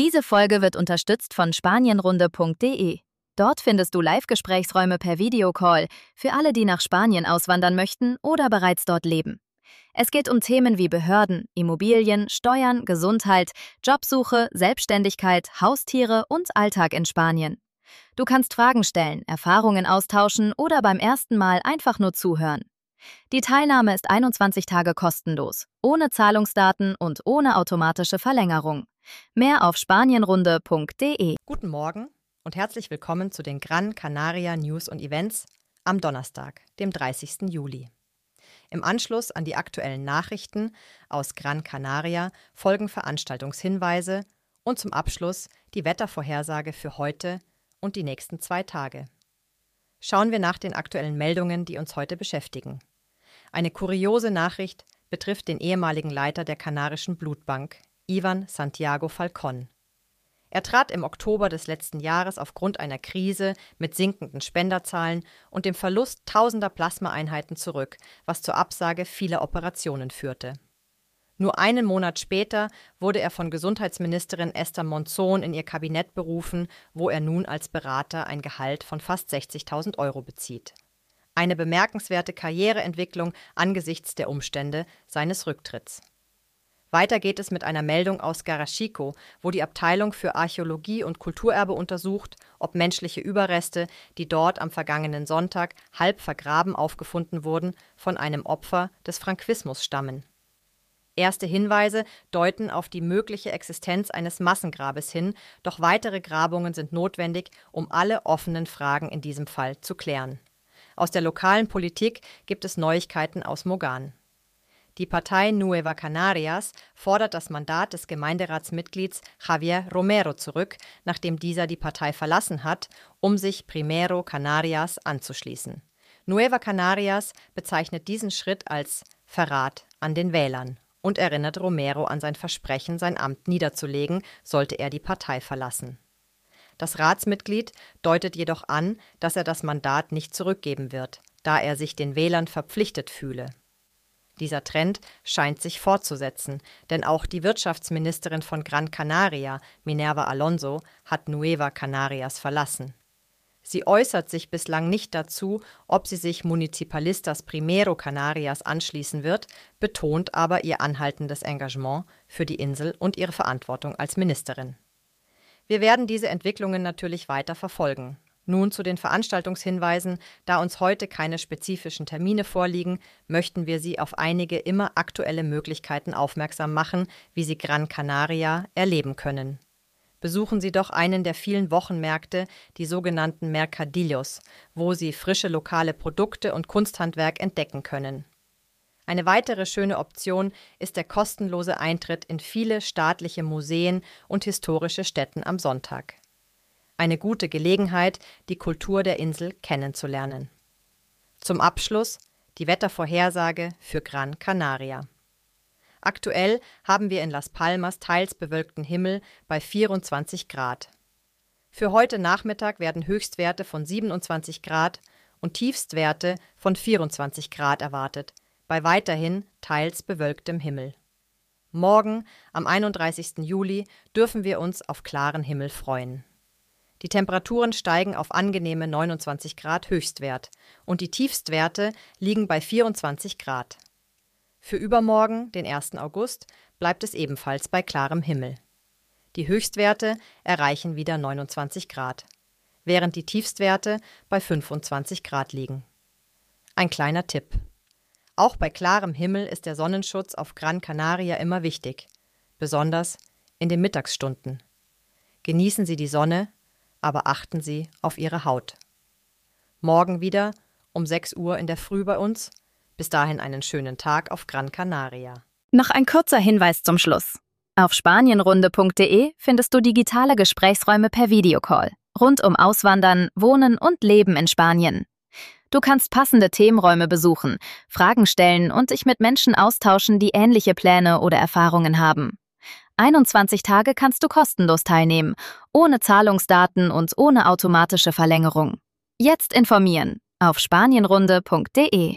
Diese Folge wird unterstützt von spanienrunde.de. Dort findest du Live-Gesprächsräume per Videocall für alle, die nach Spanien auswandern möchten oder bereits dort leben. Es geht um Themen wie Behörden, Immobilien, Steuern, Gesundheit, Jobsuche, Selbstständigkeit, Haustiere und Alltag in Spanien. Du kannst Fragen stellen, Erfahrungen austauschen oder beim ersten Mal einfach nur zuhören. Die Teilnahme ist 21 Tage kostenlos, ohne Zahlungsdaten und ohne automatische Verlängerung. Mehr auf spanienrunde.de. Guten Morgen und herzlich willkommen zu den Gran Canaria News und Events am Donnerstag, dem 30. Juli. Im Anschluss an die aktuellen Nachrichten aus Gran Canaria folgen Veranstaltungshinweise und zum Abschluss die Wettervorhersage für heute und die nächsten 2 Tage. Schauen wir nach den aktuellen Meldungen, die uns heute beschäftigen. Eine kuriose Nachricht betrifft den ehemaligen Leiter der kanarischen Blutbank, Ivan Santiago Falcón. Er trat im Oktober des letzten Jahres aufgrund einer Krise mit sinkenden Spenderzahlen und dem Verlust tausender Plasmaeinheiten zurück, was zur Absage vieler Operationen führte. Nur einen Monat später wurde er von Gesundheitsministerin Esther Monzón in ihr Kabinett berufen, wo er nun als Berater ein Gehalt von fast 60.000 Euro bezieht. Eine bemerkenswerte Karriereentwicklung angesichts der Umstände seines Rücktritts. Weiter geht es mit einer Meldung aus Garachico, wo die Abteilung für Archäologie und Kulturerbe untersucht, ob menschliche Überreste, die dort am vergangenen Sonntag halb vergraben aufgefunden wurden, von einem Opfer des Frankismus stammen. Erste Hinweise deuten auf die mögliche Existenz eines Massengrabes hin, doch weitere Grabungen sind notwendig, um alle offenen Fragen in diesem Fall zu klären. Aus der lokalen Politik gibt es Neuigkeiten aus Mogán. Die Partei Nueva Canarias fordert das Mandat des Gemeinderatsmitglieds Javier Romero zurück, nachdem dieser die Partei verlassen hat, um sich Primero Canarias anzuschließen. Nueva Canarias bezeichnet diesen Schritt als Verrat an den Wählern und erinnert Romero an sein Versprechen, sein Amt niederzulegen, sollte er die Partei verlassen. Das Ratsmitglied deutet jedoch an, dass er das Mandat nicht zurückgeben wird, da er sich den Wählern verpflichtet fühle. Dieser Trend scheint sich fortzusetzen, denn auch die Wirtschaftsministerin von Gran Canaria, Minerva Alonso, hat Nueva Canarias verlassen. Sie äußert sich bislang nicht dazu, ob sie sich Municipalistas Primero Canarias anschließen wird, betont aber ihr anhaltendes Engagement für die Insel und ihre Verantwortung als Ministerin. Wir werden diese Entwicklungen natürlich weiter verfolgen. Nun zu den Veranstaltungshinweisen. Da uns heute keine spezifischen Termine vorliegen, möchten wir Sie auf einige immer aktuelle Möglichkeiten aufmerksam machen, wie Sie Gran Canaria erleben können. Besuchen Sie doch einen der vielen Wochenmärkte, die sogenannten Mercadillos, wo Sie frische lokale Produkte und Kunsthandwerk entdecken können. Eine weitere schöne Option ist der kostenlose Eintritt in viele staatliche Museen und historische Stätten am Sonntag. Eine gute Gelegenheit, die Kultur der Insel kennenzulernen. Zum Abschluss die Wettervorhersage für Gran Canaria. Aktuell haben wir in Las Palmas teils bewölkten Himmel bei 24 Grad. Für heute Nachmittag werden Höchstwerte von 27 Grad und Tiefstwerte von 24 Grad erwartet, bei weiterhin teils bewölktem Himmel. Morgen, am 31. Juli, dürfen wir uns auf klaren Himmel freuen. Die Temperaturen steigen auf angenehme 29 Grad Höchstwert und die Tiefstwerte liegen bei 24 Grad. Für übermorgen, den 1. August, bleibt es ebenfalls bei klarem Himmel. Die Höchstwerte erreichen wieder 29 Grad, während die Tiefstwerte bei 25 Grad liegen. Ein kleiner Tipp. Auch bei klarem Himmel ist der Sonnenschutz auf Gran Canaria immer wichtig, besonders in den Mittagsstunden. Genießen Sie die Sonne, aber achten Sie auf Ihre Haut. Morgen wieder um 6 Uhr in der Früh bei uns. Bis dahin einen schönen Tag auf Gran Canaria. Noch ein kurzer Hinweis zum Schluss. Auf spanienrunde.de findest du digitale Gesprächsräume per Videocall, rund um Auswandern, Wohnen und Leben in Spanien. Du kannst passende Themenräume besuchen, Fragen stellen und dich mit Menschen austauschen, die ähnliche Pläne oder Erfahrungen haben. 21 Tage kannst du kostenlos teilnehmen, ohne Zahlungsdaten und ohne automatische Verlängerung. Jetzt informieren auf spanienrunde.de.